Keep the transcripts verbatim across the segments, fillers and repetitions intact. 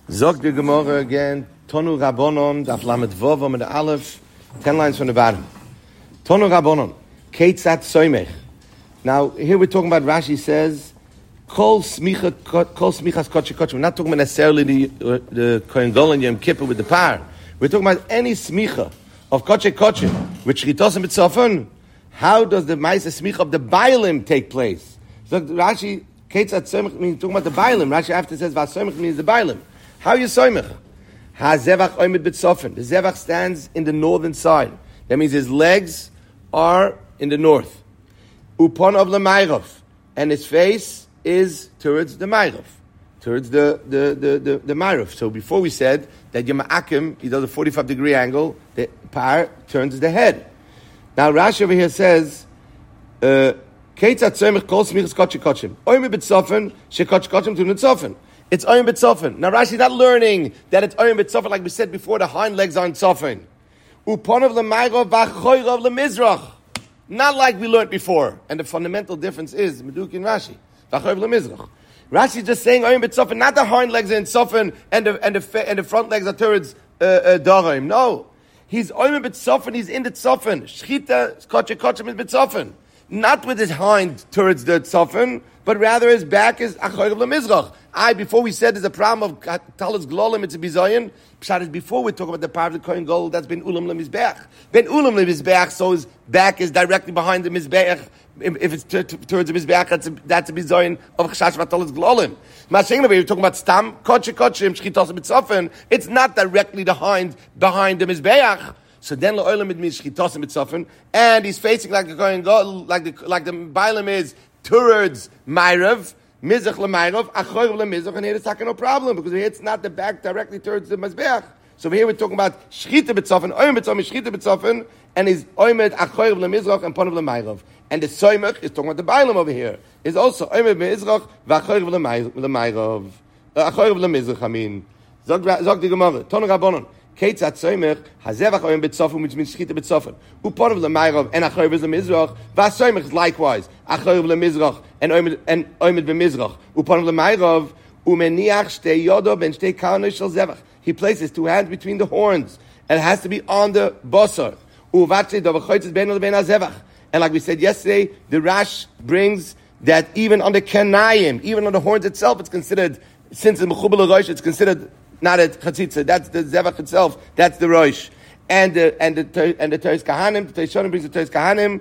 Zog the Gemara again, Tonu Rabbonon, Daf Lamed Vov, with the Aleph, ten lines from the bottom. Tonu Rabbonon, Keitzat Soymech. Now, here we're talking about, Rashi says, Kol Smicha, Kol Smichas Koche Koche. We're not talking about necessarily the, uh, the Kohen Gadol and Yom Kippur with the par. We're talking about any Smicha of Koche Koche, which Shchitosim B'tzofan. How does the Ma'aseh Smicha of the Bailim take place? So Rashi, Keitzat Soymech means talking about the Bailim. Rashi after says, Vas Soymech means the Bailim. How you soymech? Ha zevach oimid b'tzofen. The zevach stands in the northern side. That means his legs are in the north. Upon of the Mayrov, and his face is towards the Mayrov, towards the the the the, the Mayrov. So before we said that Yom Akim, he does a forty-five degree angle. The par turns the head. Now Rashi over here says, Keitzat soymech kol smichas koche kochim oimid b'tzofen shekoche kochim to nitzofen. It's Oyim B'tzofen. Now Rashi is not learning that it's Oyim B'tzofen like we said before, the hind legs aren't Tzofen. Uponov l'mayrov v'choyrov l'mizrach. Not like we learned before. And the fundamental difference is, Meduk in Rashi, v'choyrov l'mizrach. Rashi is just saying Oyim B'tzofen, not the hind legs are in Tzofen and the, and the, and the front legs are towards uh, uh, Dorim. No. He's Oyim B'tzofen, he's in the Tzofen. Shchita, koche kochim is B'tzofen. Not with his hind towards the Tzofen, but rather his back is Achoyrov l'mizrach. I, before we said there's a problem of Talis Glolim, it's a Bizayin. Pshat is before we talk about the power of the Kohen Gadol, that's been Ulam Lemizbeach. Ben Ulam Lemizbeach, so his back is directly behind the Mizbeach. If it's t- t- towards the Mizbeach, that's a, that's a Bizayin of Chashash Vatalis Glolim. Mashenga, you're talking about Stam, Koche Kochim, Shchitos B'tzofen. It's not directly behind, behind the Mizbeach. So then L'olam it means Shchitos B'tzofen, and he's facing like the Kohen Gadol, like the, like the Bailam is towards Ma'irav. Mizrach l'mayrov, achoyrov l'mizrach, and here it's not no problem because here it's not the back directly towards the mizbeach. So here we're talking about shchita b'tzofen, oyim b'tzofen, shchita b'tzofen, and is oyimed achoyrov l'mizrach and ponov l'mayrov. And the soymech is talking about the bailam over here. Is also oyimed b'mizrach v'achoyrov l'mayrov, achoyrov l'mizrach. I mean, zog zog the Gemara, Tonu Rabbonon. Keitzat soymech hazevach oyim b'tzofen, which means shchita b'tzofen. Uponov l'mayrov and achoyrov l'mizrach. V'asoymech is likewise achoyrov l'mizrach and oyim and oyim b'mizrach. Uponov l'mayrov umeniach shtei yodo ben shtei karnei shel zevach. He places two hands between the horns, and it has to be on the bosor. Uvatzei dovachotz beinu lebein hazevach. And like we said yesterday, the Rash brings that even on the kenayim, even on the horns itself, it's considered, since it's mechubel l'rosh, it's considered not a chatzitza. That's the zevach itself. That's the rosh. And the and the and the Teres Kahanim, the Teishonim brings the Teres Kahanim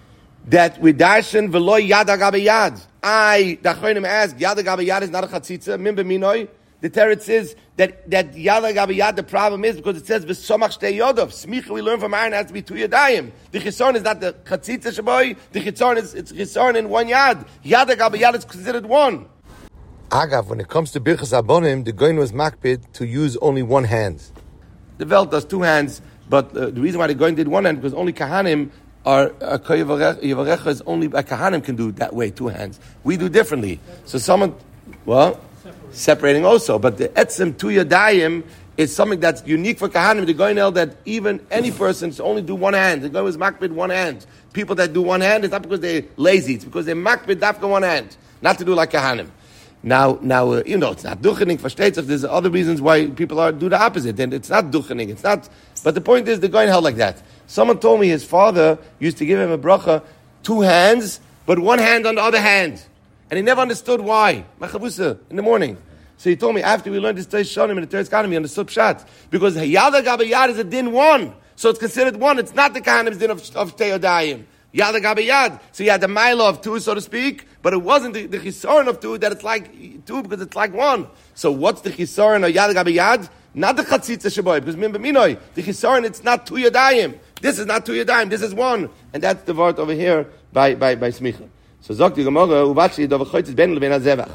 that we darshan v'lo yad agabe yad. I the Achronim ask yad agabe yad is not a chatzitza. Min b'minoi. The Teretz says that that yad agabe yad. The problem is because it says v'somach shtei yodov. Smicha we learn from Aaron has to be two yadayim. The chisaron is not the chatzitza shaboy. The chisaron is it's chisaron in one yad. Yad agabe yad is considered one. Agav, when it comes to Birchas Abonim, the Goyin was makpid to use only one hand. The Velt does two hands, but uh, the reason why the Goyin did one hand, because only Kahanim are, uh, Yivarecha is only, a Kahanim can do that way, two hands. We do differently. So someone, well, separating, separating also, but the Etzem Tu Yadayim is something that's unique for Kahanim. The Goyin held that even any person should only do one hand. The Goyin was makpid one hand. People that do one hand, it's not because they're lazy, it's because they're makpid dafka one hand, not to do like Kahanim. Now, now uh, you know, it's not duchening, versteht sich. There's other reasons why people are do the opposite, and it's not duchening. It's not. But the point is, they're going held like that. Someone told me his father used to give him a bracha, two hands, but one hand on the other hand, and he never understood why. Machavusa in the morning. So he told me after we learned this Teis Shonim and the Teis Kahanim, he understood pshat because Yad Agabe Yad is a din one, so it's considered one. It's not the Kahanim's din of, of Teodayim. Yad agabe yad. So you had the mile of two, so to speak, but it wasn't the, the chisaron of two that it's like two because it's like one. So what's the chisaron of yad agabe yad? Not the chatzitza shaboy, because min b'minoi, the chisaron, it's not two yadayim. This is not two yadayim, this is one. And that's the word over here by, by, by smicha. So zok the Gemara, uvatzli dovachotz ben lebein hazevach.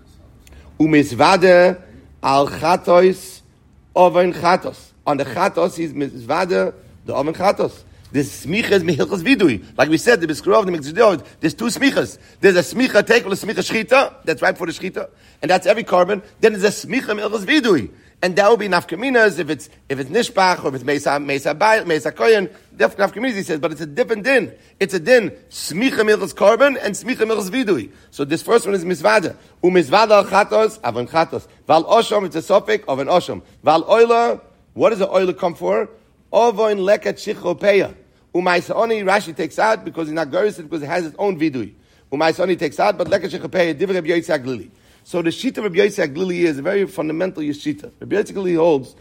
Umisvade al chatos oven chatos. On the chatos, he's misvade the oven chatos. This smicha is mehilchas vidui. Like we said, the Biskrov, the Mekzidot, there's two smichas. There's a smicha take, a smicha shchita, that's right for the shchita, and that's every carbon. Then there's a smicha mehilchas vidui. And that would be nafkaminas if it's if it's nishbach or if it's mesa mesa bay mesa koyen. Different nafkaminas, he says, but it's a different din. It's a din smicha milchas korban and smicha milchas vidui. So this first one is misvada. Umisvada al chatos avon chatos. Val oshom, it's a sofik of an oshom. Val oila, what does the oila come for? Ovoin leket shichopeya. Umaisoni Rashi takes out because he's not goris because it has its own vidui. Umaisoni takes out, but leket shichopeya divrei Rabbi Yotzei Aglili. So the shita of Rabbi Yotzei Aglili is a very fundamental shita. Rabbi Yotzei Aglili holds,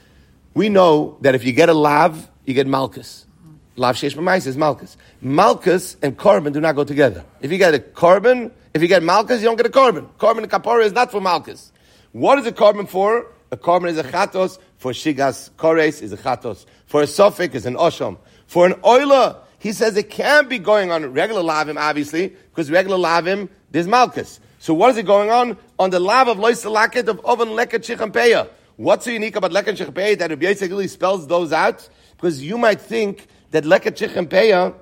we know that if you get a lav, you get malchus. Lav sheish b'mais is malchus. Malchus and korban do not go together. If you get a korban, if you get malchus, you don't get a korban. Korban and kapara is not for malchus. What is a korban for? A korban is a chatos. For shigas kores is a chatos. For a sofik is an osham. For an oila, he says it can't be going on regular lavim, obviously, because regular lavim, there's malchus. So what is it going on? On the lav of lois laket of oven leket shichampeya. What's so unique about leket shichampeya that Rabbi Yotzei Aglili spells those out? Because you might think that leket shichampeya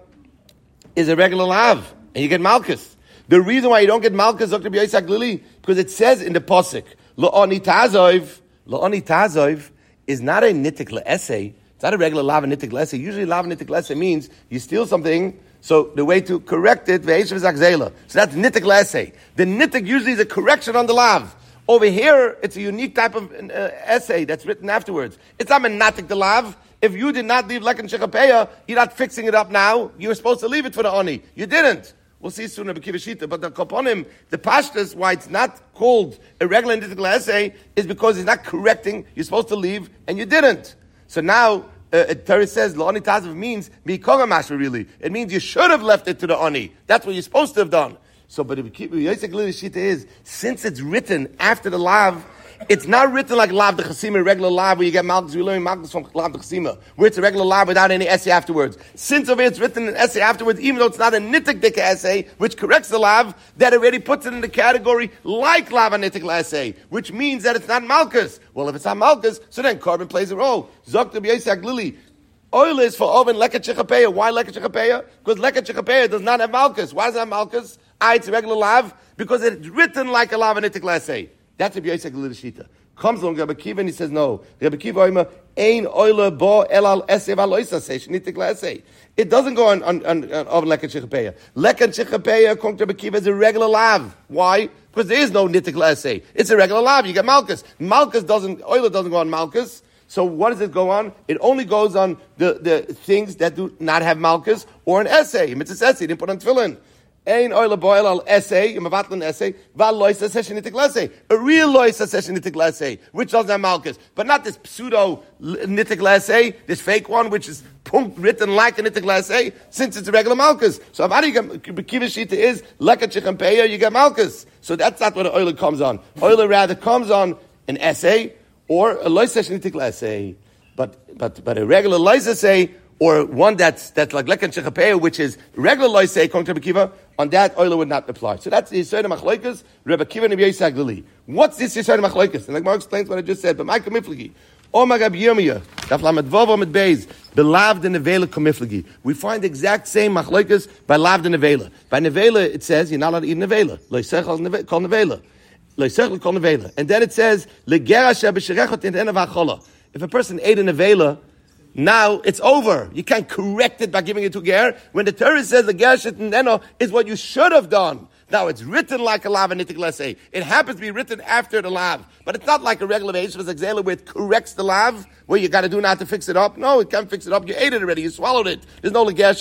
is a regular lav, and you get malchus. The reason why you don't get malchus, Doctor Rabbi Yotzei Aglili, because it says in the posuk, lo'oni tazov, lo'oni tazov is not a nitik le'esei. It's not a regular lav and nitik le'esei. Usually lav and nitik le'esei means you steal something. So the way to correct it, ve'eshev zakzela. So that's nitik le'esei. The nitik usually is a correction on the lav. Over here, it's a unique type of uh, essay that's written afterwards. It's not menatik the lav. If you did not leave leken shechapeya, you're not fixing it up now. You were supposed to leave it for the oni. You didn't. We'll see soon in Bekivashita. But the koponim, the pashtas, why it's not called a regular nitik le'esei is because it's not correcting. You're supposed to leave, and you didn't. So now, Uh, Torah says, L'oni tazav means, Mikora mashma really. It means you should have left it to the oni. That's what you're supposed to have done. So, but if Yotzei Aglili shita is, since it's written after the lav, it's not written like lav de chasima, regular lav, where you get malchus, we learn malchus from lav de chasima, where it's a regular lav without any essay afterwards. Since over here it's written an essay afterwards, even though it's not a nitik dika essay, which corrects the lav, that already puts it in the category like lav and nitik essay, which means that it's not malchus. Well, if it's not malchus, so then korban plays a role. Zok Rabbi Yotzei Aglili, oil is for oven leket shechapeya. Why leket shechapeya? Because leket shechapeya does not have malchus. Why does it have malchus? Ah, it's a regular lav, because it's written like a lav and nitik essay. That's Rabbi Yotzei Aglili shita. Comes along Rabbi Kiva and he says, no. Rabbi Kiva oima, ein oila bo elal esei v'aloisa sei, shnitik le'esei. It doesn't go on, on, on, on oven leket shechapeya. Leket shechapeya, according to Rabbi Kiva, is a regular lav. Why? Because there is no nitik le'esei. It's a regular lav. You get malchus. Malchus doesn't, oila doesn't go on malchus. So what does it go on? It only goes on the, the things that do not have malchus or an essay. Mitzvah essay, didn't put on tefillin. Ein oil boil al essay, imavatlan essay, val loisa session nitik essay. A real loisa session nitik essay, which doesn't have malchus, but not this pseudo nitik essay, this fake one, which is punkt written like a nitik essay, since it's a regular malchus. So if you get kivashita is leket shechampeya, you get malchus. So that's not what the oil comes on. Oil rather comes on an essay or a loisa session nitik essay, but but but a regular loisa essay. Or one that's that's like leken shechapeya, which is regular loisei, according to Rabbi Kiva, on that oil would not apply. So that's the Yisrael Machloikas, Rabbi Kiva and Rabbi Yotzei Aglili. What's this Yisrael Machloikas? And like Mark explains what I just said, but my komiflagi, Omar Rabbi Yirmiyah, Daf Lamed Vav Omid Beis, belavd and nevela komiflagi. We find the exact same Machloikas by lavd and nevela. By nevela it says you're not allowed to eat nevela. Loisechal called nevela. Loisechal called nevela. And then it says legera shebesherechot in enav hachola. If a person ate a nevela, now it's over. You can't correct it by giving it to ger. When the Torah says the ger shetneno is what you should have done. Now it's written like a lav and nitik lesei. It happens to be written after the lav, but it's not like a regular Yeshua Zagzela where it corrects the lav, where you got to do not to fix it up. No, it can't fix it up. You ate it already. You swallowed it. There's no leger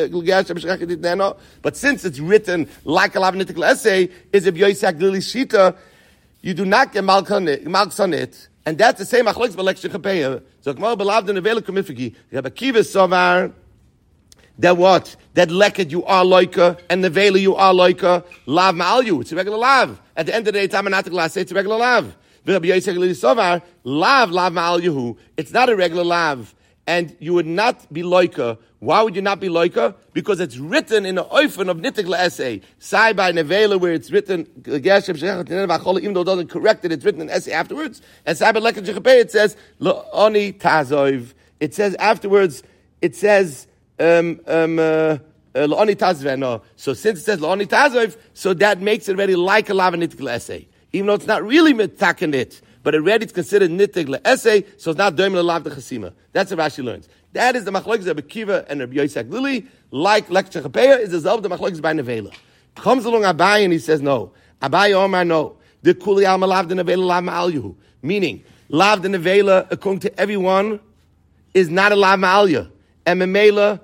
shetneno. But since it's written like a lav and nitik lesei, is if Yotzei Aglili shita, you do not get malchus on it. And that's the same achloks b'lek shechapeya. So Gemara belavd and nevela komiflagi. Rabbi Kiva savar that what that leket you are loika and nevela you are loika lav ma'al you. It's a regular lav. At the end of the day, tamanatik last say it's a regular lav. Rabbi Yotzei Aglili savar lav lav ma'al you. It's not a regular lav, and you would not be loika. Why would you not be loika? Because it's written in the oifen of nitik le'esei. Sai by nevela, where it's written, even though it doesn't correct it, it's written in essay afterwards. And sai by leket shechapei, it says, lo'oni tazov. It says afterwards, it says, um, um, uh, lo'oni tazveno. So since it says lo'oni tazov, so that makes it already like a lav nitik le'esei. Even though it's not really mitaken it. but already it's considered nittig le'esei, so it's not doim le'lav de chasima. That's what Rashi learns. That is the machlokes of Rabbi Kiva and Rabbi Yosef Glili, like Lekach Chechapeya, is the zelv the machlokes by Nevela. Comes along Abai and he says no. Abai Omar no. The kuli alma lav de Nevela lav ma'alyu. Meaning, lav de Nevela, according to everyone, is not a lav ma'alya. And Memela,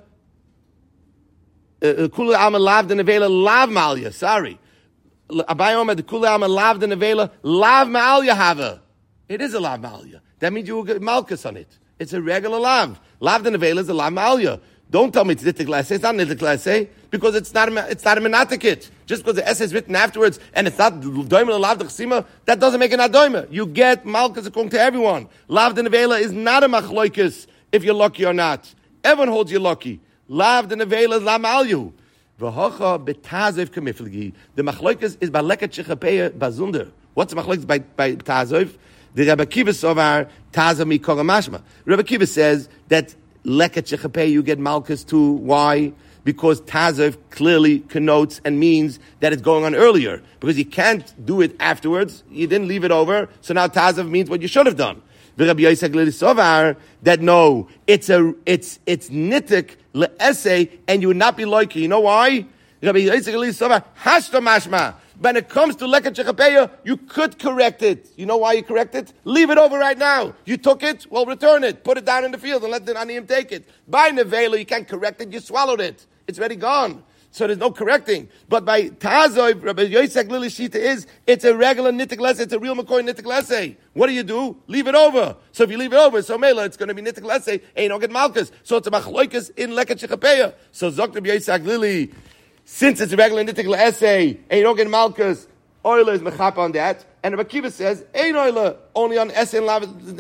kuli alma lav de Nevela lav ma'alya. Sorry. Abai Omar, the kuli alma lav de Nevela lav ma'alya hava. It is a lav ma'alya. That means you will get malchus on it. It's a regular lav. Lav de Nevela is a lav ma'alya. Don't tell me it's nittig l'essay. It's not nittig l'essay because it's not a, it's not a menatikit. Just because the essay is written afterwards and it's not doima lav de chesima, that doesn't make it not doima. You get malchus according to everyone. Lav de Nevela is not a machloikis if you're lucky or not. Everyone holds you lucky. Lav de Nevela is lav ma'alyu. V'hocha betazev kamifligi. The machloikis is by leket shechapeya bazunder. What's the machloikis by by tazev? The Rabbi Kiva sovar tazev mi koramashma. Rabbi Kiva says that leket shechapeya you get malchus too. Why? Because tazev clearly connotes and means that it's going on earlier. Because you can't do it afterwards. You didn't leave it over. So now tazev means what you should have done. The Rabbi Yosef Glili sovar that no, it's a it's it's nittik le'esei, and you would not be loyki. You know why? Rabbi Yosef Glili sovar hashta mashma. When it comes to leket shechapeya, you could correct it. You know why you correct it? Leave it over right now. You took it, well, return it. Put it down in the field and let the aniyim take it. By nevela, you can't correct it. You swallowed it. It's already gone. So there's no correcting. But by Tazoy, Rabbi Yosef Glili Shita is, it's a regular nittik lesei. It's a real McCoy nittik lesei. What do you do? Leave it over. So if you leave it over, so mela, it's going to be nittik lesei, and you don't get malchus. So it's a machloikas in leket shechapeya. So Zok Rabbi Yosef Glili, since it's a regular nittik lesei, and you don't get malchus, oila is mechapa on that. And Rabbi Kiva says, ein oila, only on esei and lav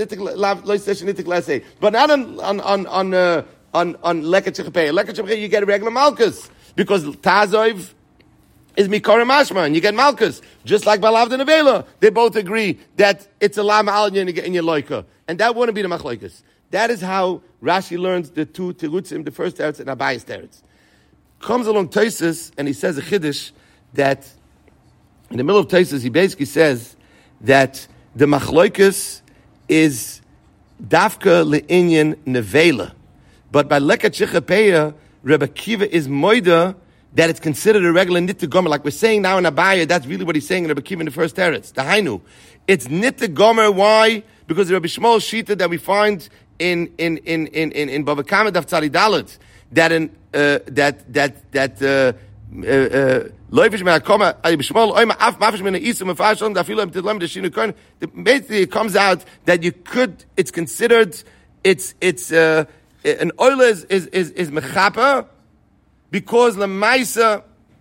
nittik lesei. But not on, on, on, on, uh, on, on leket shechapeya. Leket shechapeya, you get a regular malchus. Because Tazov is Mikora Mashma, and you get Malchus. Just like Balav de Nevela, they both agree that it's a Lama Alya in your Loika. And that wouldn't be the Machlokes. That is how Rashi learns the two Terutzim, the first Teretz and Abayis Teretz. Comes along Tosfos, and he says a Chiddush that, in the middle of Tosfos, he basically says that the Machlokes is Dafka Le'inyan Nevela. But by Leket Shechapeya, Rabbi Kiva is moida that it's considered a regular nittig gomer. Like we're saying now in Abaya, that's really what he's saying in Rabbi Kiva in the first teretz. The Hainu. It's nittig gomer. Why? Because the Rabbi Shmuel Shita that we find in in in in in, in Bava Kama Daf Tzadi Dalet that in uh, that that that loifish me'akoma Rabbi Shmuel oima af mafish mina isum mefashon dafilu emtidlam deshinu kohen. Basically, it comes out that you could. It's considered. It's it's. Uh, An oil is is is, is mechapa because lemaisa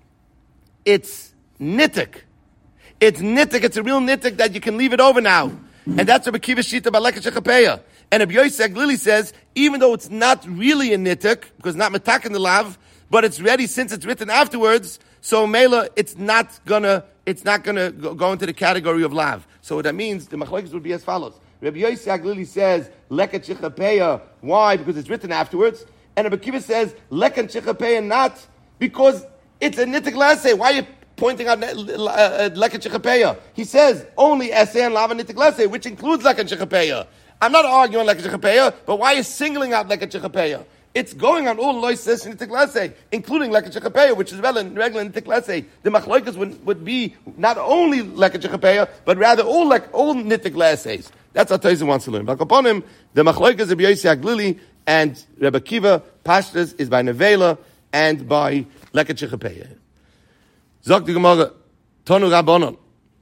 it's nittik. It's nittik. It's a real nittik that you can leave it over now, and that's Rabbi Kiva Shita Baleket Shechapeya. And Rabbi Yosef Glili says even though it's not really a nittik because not metak in the lav, but it's ready since it's written afterwards. So mela, it's not gonna it's not gonna go, go into the category of lav. So what that means, the machlokes would be as follows. Rabbi Yosef Glili says leket shechapeya. Why? Because it's written afterwards. And Rabbi Kiva says leket shechapeya not because it's a nittik lesei. Why are you pointing out leket shechapeya? He says only essay and lava nittik lesei, which includes leket shechapeya. I'm not arguing leket shechapeya, but why are you singling out leket shechapeya? It's going on all loises nittik lesei, including leket shechapeya, which is regular nittik lesei. The machloikas would, would be not only leket shechapeya, but rather all like all nittik leseis. That's what Tosfos wants to learn. But upon him, the Machlokes of Yosef Glili and Rebbe Kiva, Pashtas is by Nevela and by Leket Shechapeya. Zok the Gemara, Tonu Rabbanon.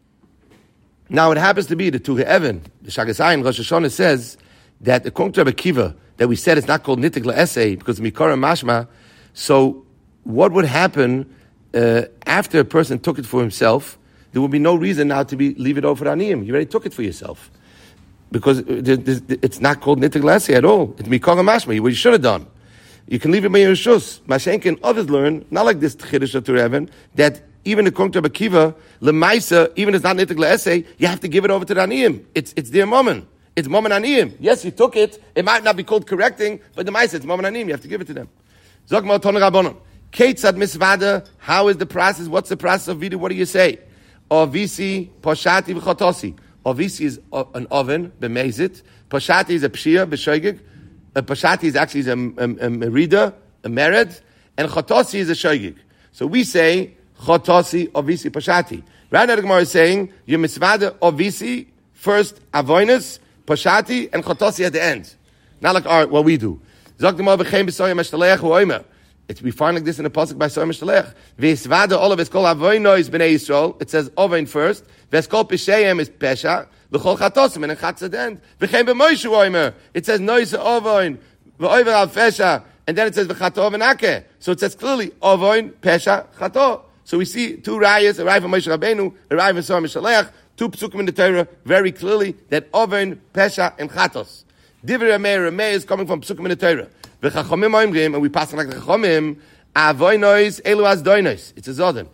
Now it happens to be the Tuge Even, the Shagasayin, Rosh Hashanah says that according to Rebbe Kiva, that we said it's not called Nittik Le'esei because Mikora Mashma. So what would happen uh, after a person took it for himself? There would be no reason now to be leave it over Aniyim. You already took it for yourself. Because it's not called nittig lesei at all. It's mikara mashma, what you should have done. You can leave it by your shus. Mashenkin and others learn, not like this chiddush of Tureven, that even according to Rabbi Kiva, lemaisa, even if it's not nittig lesei, you have to give it over to the aniyim. It's it's their moment. It's moment aniyim. Yes, you took it. It might not be called correcting, but the maisa, it's moment aniyim. You have to give it to them. Zok ma ton rabbanon. Keitzad misvada. How is the process? What's the process of vidu? What do you say? Or visi poshati v'chotosi. Ovisi is an oven, b'mezit. Pashati is a pshia, b'shoigig. A pashati is actually a, a, a merida, a mered. And chotosi is a shoigig. So we say, chotosi, ovisi, pashati. Right now the Gemara is saying, you misvada, ovisi, first avoinus, pashati, and chotosi at the end. Not like our, what we do. Zog the Gemara, b'chein b'soyim eshtaleach u'oimer. It's, we find like this in the pasuk by Soyim Shtalech. V'esvada olav eskol avoinois b'nei Yisrael. It says ovain first. V'eskol p'sheyem is pesha. L'chol chatosim and a chatz at the end. V'chein b'moishu oimer. It says nois ovain v'oiver al pesha. And then it says v'chato v'nake. So it says clearly ovain pesha chato. So we see two rayas, a ray from Moshe Rabbeinu, a ray from Soyim Shtalech, two psukim in the Torah very clearly that ovain pesha and chatos. Divrei Rameh, Rameh is coming from psukim in the Torah. And we pass like the Chachomim, avoinois elu as doinois. It's a zoden.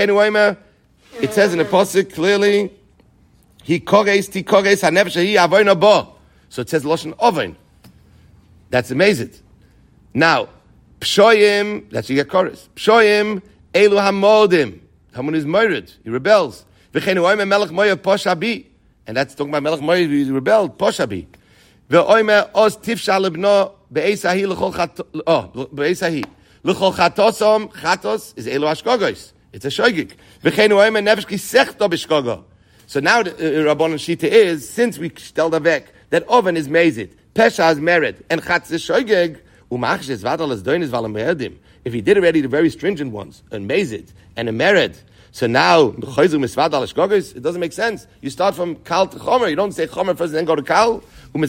It says in the pasuk clearly, he koges ti koges hanefesh hi avoino bo. So it says loshen oven. That's amazing. Now, pshoyim, that's you get chorus. Pshoyim elu hamodim. Hamun is murdered. He rebels. V'chenu melech moya poshabi. And that's talking about melech moya, he rebelled, poshabi. Ve'oimer os tifsha lebno be'esahi l'chol chatos, oh, be'esahi. L'chol chatosom, chatos is elu ashkogos. It's a shoygik. V'cheinu oimer nefesh ki sechto b'shkogo. So now the uh, Rabbanon Shita is, since we tell the vek, that oven is mezit, pesha is mered, and chatz is shoygig, umach is vadal as doin is valam meredim. If he did already the very stringent ones, and mezit, and a mered, so now, it doesn't make sense. You start from kal to chomer. You don't say chomer first and then go to kal.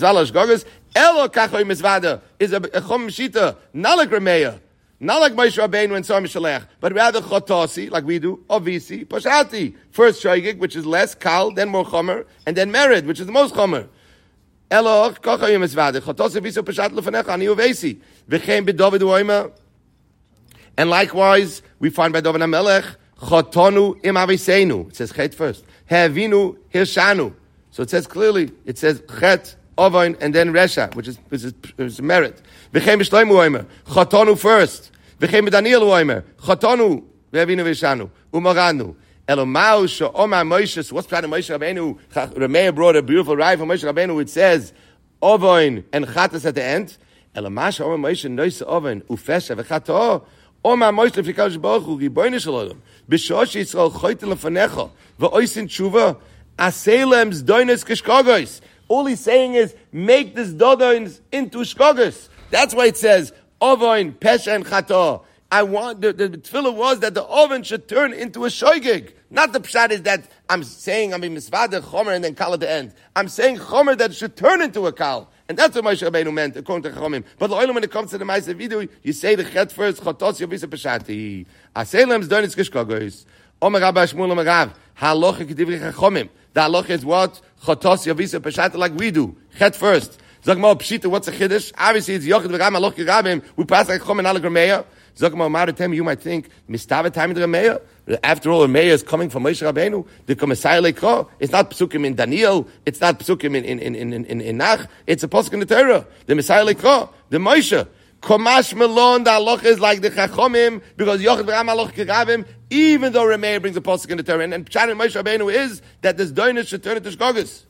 Elo kachoy misvada is a chom shita, not like Rameya, not like Moshe Rabbeinu and Soyim Shtalech, but rather chotosi, like we do, ovisi, pashati. First shoygig, which is less kal, then more chomer, and then mered, which is the most chomer. Elo kachoy misvada chotosi viso pashat lefanecha ani uvesi v'chein b'David u'oima. And likewise, we find by David HaMelech chotonu im aviseinu. It says chet first. Havinu hirshanu. So it says clearly. It says chet. Ovain and then Resha, which is which is, is merit. V'chein b'shloimu oimer, chotonu first. V'chein b'Daniel oimer, chotonu ve'avinu v'shanu u'moranu. Elomau she'omar Moshe. What's the Moshe Rabbeinu? Rameya brought a beautiful raya from Moshe Rabbeinu. It says ovain and chatas at the end. Elomau she'omar Moshe noise ovain ufesha v'chato. Omar Moshe lefikadosh baruch hu ribono shel olam. B'shosh Yisrael choyte lefanecha v'oisin tshuva aseilem's doines kishkogos. All he's saying is, make this dodoins into shkogos. That's why it says, ovoin, pesha, and chato. I want, the, the, the tefillah was that the oven should turn into a shoygig. Not the pshat is that I'm saying, I'm in misvada, chomer, and then kal at the end. I'm saying chomer that it should turn into a kal. And that's what Moshe Rabbeinu meant, according to Chachomim. But the oilam, when it comes to the Ma'aseh video, you say the chet first, chotos, yovisa pashati. Aselem's donis kishkogos. Omer Rabba Shmuel Omer Rav, ha'alocha kedivri Chachomim. The halacha is what? Chotos, Yavisa, Peshat, like we do. Chet first. Zog ma pshita, what's a chiddush? Obviously, it's Yochid v'Ram halacha Rabim. We pass like Chom and Alek Rameya. Zog ma Maratem, you might think, Mistava time in the Rameya? After all, Rameya is coming from Moshe Rabbeinu. The Komesai Lekro. It's not psukim in Daniel. It's not psukim in, in, in, in, in, in Nach. It's a posuk in the Torah. The Messiah Lekro. The Moshe. Komash Melon, the halacha is like the Chachomim, because Yochid v'Ram halacha Rabim, even though Rameya brings a posuk in the Torah. And, and Pshat in Moshe Rabbeinu is that this doinus should turn into shkogos.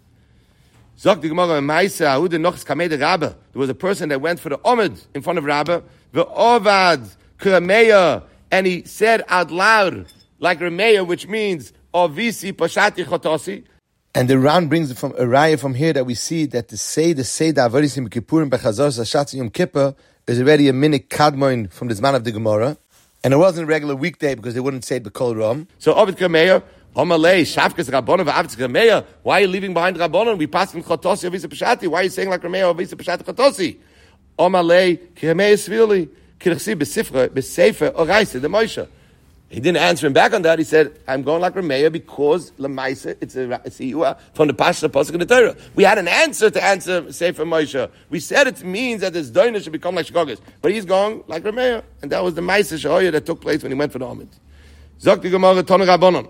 Zok the Gemara, Ma'isa, Ahu de Nochs Kamei de Rabba. There was a person that went for the Omid in front of Rabba, the Ovad Rameya, and he said out loud, like Rameya, which means Ovisi Pashati Chotosi. And the Ran brings from a raya from here that we see that to say the Seder Avodas Yom Kippurim Bechazos Hashatz Yom Kippur is already a minute kadmoin from the Zman of the Gemara. And it wasn't a regular weekday because they wouldn't say it B'Kol Ram. So Ovid Rameya, Omalei, Shavkas Rabbonon, V'Avitz Rameya. Why are you leaving behind Rabbonon? We passed from Chotosi Avisa Pashati. Why are you saying like Rameya Avisa Pashati Chotosi? Omalei, Ki Rameya Svili, Ki Rechsi B'Sifra, B'Sefer, Oraisa, the Moshe. He didn't answer him back on that. He said, I'm going like Rameya because Lamaisa, it's a Siyua from the Pasha Pasuk in the Torah. We had an answer to answer Sefer Moshe. We said it means that this Doina should become like Shkogos. But he's going like Rameya. And that was the Maisa Shahoya that took place when he went for the Omid. Zok the Gemara, Tonu Rabbonon.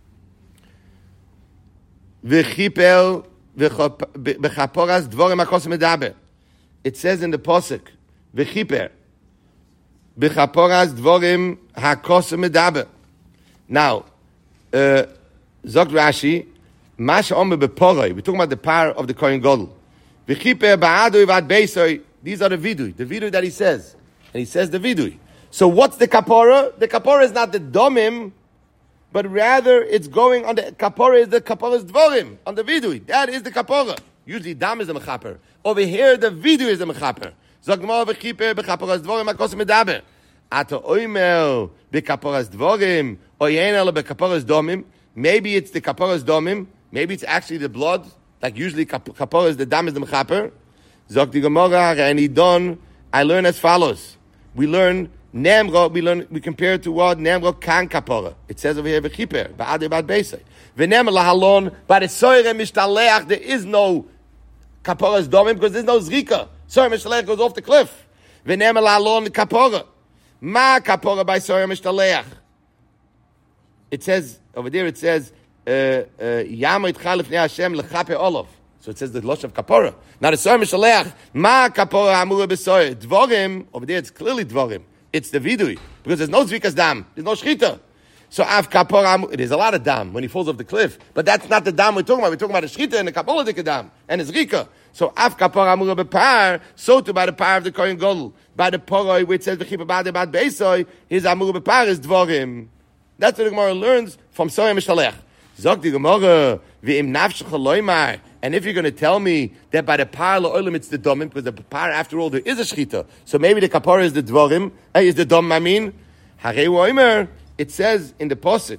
V'chipel v'chaporas dvorim hakos medaber. It says in the Pasuk, V'chiper. B'chaporas dvorim hakos medaber. Now, uh, Zok Rashi, Masha Omer Beporoi. We're talking about the power of the Kohen Gadol. V'chiper ba'adoi v'ad beisoi. These are the vidui. The vidui that he says. And he says the vidui. So what's the kapora? The kapora is not the domim, but rather it's going on the kapora is the kapora's dvorim, on the vidui. That is the kapora. Usually dam is the mechaper. Over here the vidui is the mechaper. Zog mo v'chiper b'kapora's dvorim akos medaber. Ato oimel b'kapora's dvorim oyenel b'kapora's domim. Maybe it's the kapora's domim. Maybe it's actually the blood. Like usually kapora is the dam is the mechaper. Zog di Gemara and he done. I learn as follows. We learn Nemro, we learn, we compare it to what? Nemro kan kapora. It says over here, v'chiper, ba'adei ba'ad beisai. V'nem lahalon, by the soire mishtaleach, there is no kapora's domim, because there's no zrika. Soire mishtaleach goes off the cliff. V'nem lahalon kapora. Ma kapora by soire mishtaleach. It says, over there it says, Yamrit chalif ne Hashem lechape olav. So it says the losh of kapora. Now the soire mishtaleach, ma kapora amura b'soire. Dvorim, over there it's clearly dvorim. It's the vidui, because there's no zvikas dam, there's no shchita. So av kapora, there's a lot of dam when he falls off the cliff, but that's not the dam we're talking about. We're talking about the shchita and the kapora dik dam and the zrika. So av kapora amura bepar, so too by the power of the Kohen Gadol, by the poroi which says v'chipa ba'adei ba'ad beisoi, his amura bepar is dvorim. That's what the Gemara learns from soire mishalech. Zog the Gemara v'im nafshecha loymar. And if you're going to tell me that by the par la'olam it's the domim, because the par after all there is a shchita, so maybe the kapara is the dvorim, eh, is the dom. I mean, harei oimer. It says in the posuk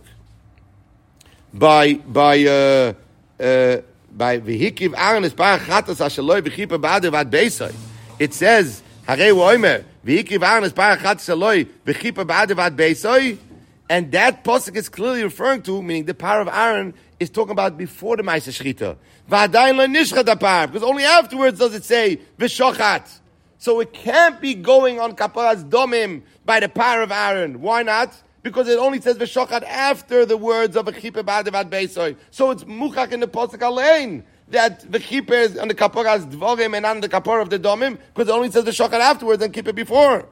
by by uh, uh, by v'hikiv Aaron es par chatas ashaloi v'chipa ba'adei v'ad beisai. It says harei oimer v'hikiv Aaron es par chatas ashaloi v'chipa ba'adei v'ad beisai, and that posuk is clearly referring to, meaning the power of Aaron is talking about before the Ma'aseh Shechita. Because only afterwards does it say v'shochat. So it can't be going on kaparas domim by the power of Aaron. Why not? Because it only says v'shochat after the words of v'chiper ba'adei beisoi. So it's muchach in the posuk alein that v'chiper is on the kaparas dvorim and on the kapara of the domim, because it only says v'shochat afterwards and kippur before.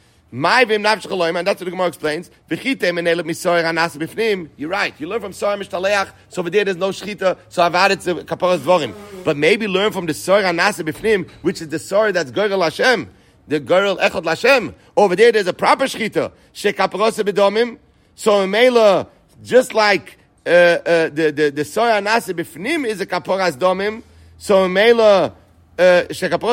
My vim nafshech loyma, and that's what the Gemara explains. V'chitem and elet misoyer anas b'fnim. You're right. You learn from soyer mishtaleach, so over there there's no shchita, so avad it's a kaparas dvorim. But maybe learn from the soyer anas b'fnim, which is the soyer that's goyrel Hashem, the goyrel echad Hashem. Over there there's a proper shchita, she kaparas b'domim. So mela, just like uh, uh, the the the soyer anas b'fnim is a kaparas domim, so mela. Uh,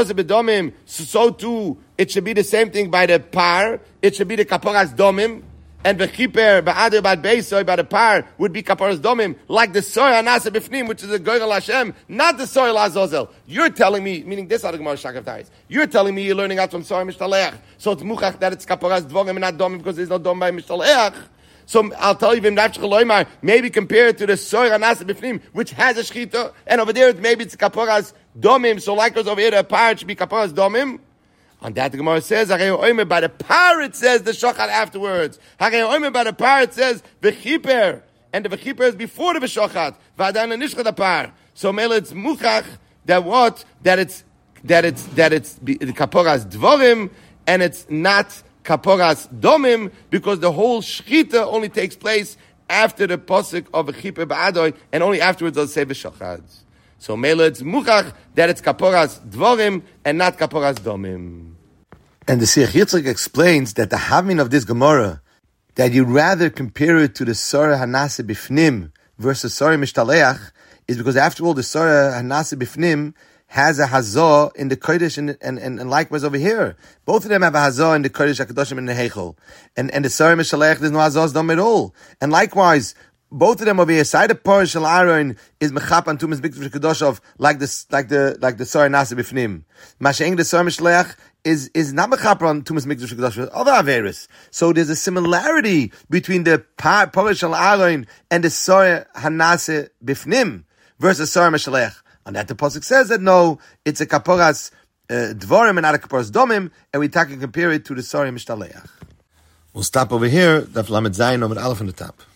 so, so too, it should be the same thing by the par. It should be the kaparas domim, and the chiper ba'adei ba'ad beisoi by the par would be kaparas domim, like the soy anasa b'fnim, which is the goyrel Hashem, not the soy lazozel. You're telling me, meaning this are the Gemara shakav taris. You're telling me you're learning out from soy mishtaleach, so it's muchach that it's kaparas dvorim and not domim because there's no dom by mishtaleach. So I'll tell you, maybe compare it to the soy anasa b'fnim, which has a shchita, and over there maybe it's kaparas domim. So like us over here, the par should be kaparas domim. On that the Gemara says, by the par it says the shochat afterwards. By the par it says v'chiper, and the v'chiper is before the v'shochat. V'adan nishcha the par. So mele it's muchach that what that it's that it's that it's the kaparas dvorim, and it's not kaporas domim, because the whole shchita only takes place after the posuk of a chiper ba'adoi, and only afterwards does say v'shachad. So mele it's muchach that it's kaporas dvorim and not kaporas domim. And the Siach Yitzchak explains that the having of this Gemara, that you rather compare it to the Sorah Hanase Bifnim versus Sorah Mishtaleach, is because after all the Sorah Hanase Bifnim has a hazah in the Kodesh and, and, and, and likewise over here. Both of them have a hazah in the Kodesh HaKadoshim and the Heichel. And, and the Sorah Mishtaleach, there's no hazahs done at all. And likewise, both of them over here, side of Parish Shel Aaron is Mechap and Tumas Mikdash Kadoshov, like this, like the like the Sorah Nasa Bifnim. Masha'ing the Sorah Mishlech is is not Mechap on Tumas Mikdash Kadoshov, other Averis. So there's a similarity between the Parish Shel Aaron and the Sorah Hanase Bifnim versus Sorah Mishlech. And that the pasuk says that no, it's a kaporas uh, dvorim and not a kaporas domim, and we can compare it to the Sorah Mishtaleach. We'll stop over here. Daf Lamed Zayin over Aleph on the top.